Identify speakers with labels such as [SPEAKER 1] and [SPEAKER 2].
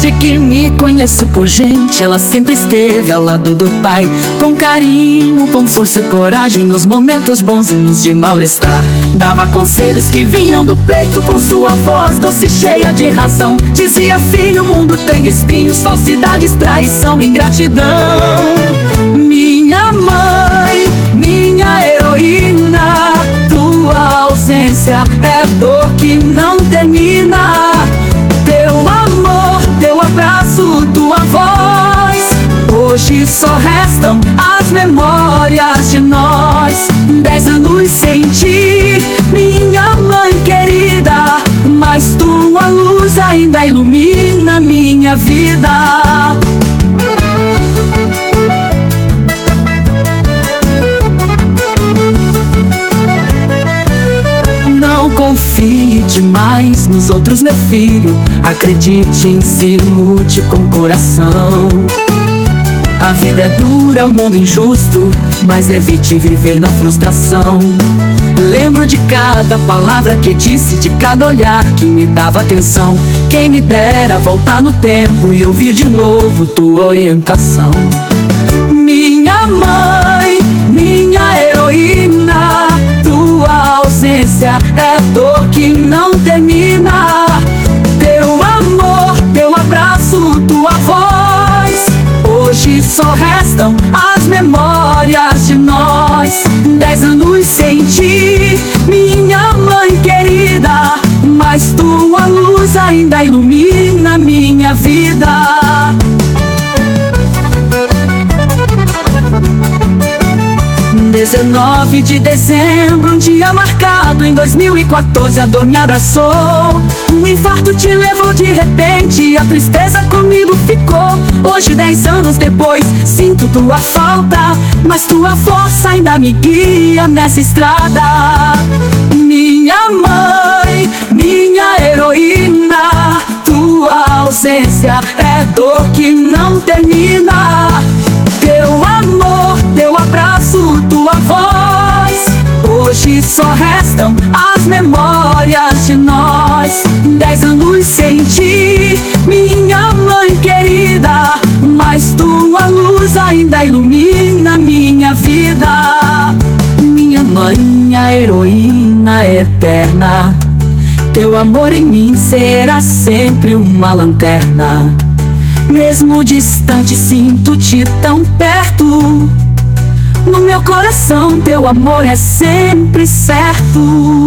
[SPEAKER 1] Desde que me conheço por gente, ela sempre esteve ao lado do pai, com carinho, com força e coragem, nos momentos bons e nos de mal-estar. Dava conselhos que vinham do peito, com sua voz doce cheia de razão. Dizia: filho, o mundo tem espinhos, falsidades, traição, ingratidão. Minha mãe, minha heroína, tua ausência é dor que não termina. Teu amor, teu abraço, tua voz, hoje só restam as memórias de nós. 10 anos sem ti, minha mãe querida, mas tua luz ainda ilumina minha vida. Não confie demais nos outros, meu filho. Acredite em si, lute com coração. A vida é dura, o mundo injusto, mas evite viver na frustração. Lembro de cada palavra que disse, de cada olhar que me dava atenção. Quem me dera voltar no tempo e ouvir de novo tua orientação. Minha mãe, minha heroína, tua ausência é dor que não termina. Teu amor, teu abraço, tua voz, hoje só restam as memórias de nós. 10 anos sem ti, minha mãe querida, mas tua luz ainda ilumina minha vida. 19 de dezembro, um dia marcado em 2014, a dor me abraçou. Um infarto te levou de repente, a tristeza comigo ficou. Hoje, 10 anos depois, sinto tua falta, mas tua força ainda me guia nessa estrada. Minha mãe, minha heroína, tua ausência é dor que não termina. Teu amor, teu abraço, tua voz, hoje só restam as memórias de nós. 10 anos sem ti, minha mãe querida, mas tua luz ainda ilumina minha vida. Minha mãe, a heroína eterna, teu amor em mim será sempre uma lanterna. Mesmo distante, sinto-te tão perto. No meu coração, teu amor é sempre certo.